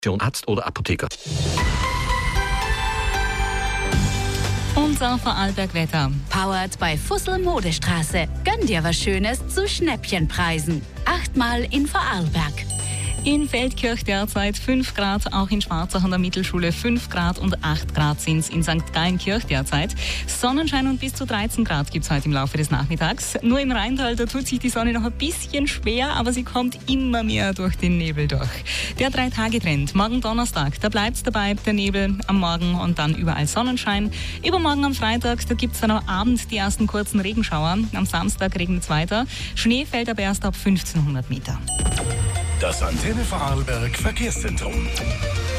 Arzt oder Apotheker. Unser Vorarlberg-Wetter. Powered bei Fussel Modestraße. Gönn dir was Schönes zu Schnäppchenpreisen. 8-mal in Vorarlberg. In Feldkirch derzeit 5 Grad, auch in Schwarzach an der Mittelschule 5 Grad und 8 Grad sind es in St. Gallenkirch derzeit. Sonnenschein und bis zu 13 Grad gibt es heute im Laufe des Nachmittags. Nur im Rheintal, da tut sich die Sonne noch ein bisschen schwer, aber sie kommt immer mehr durch den Nebel durch. Der 3-Tage-Trend, morgen Donnerstag, da bleibt es dabei, der Nebel am Morgen und dann überall Sonnenschein. Übermorgen am Freitag, da gibt es dann am Abend die ersten kurzen Regenschauer. Am Samstag regnet es weiter. Schnee fällt aber erst ab 1500 Meter. Das Antenne Vorarlberg Verkehrszentrum.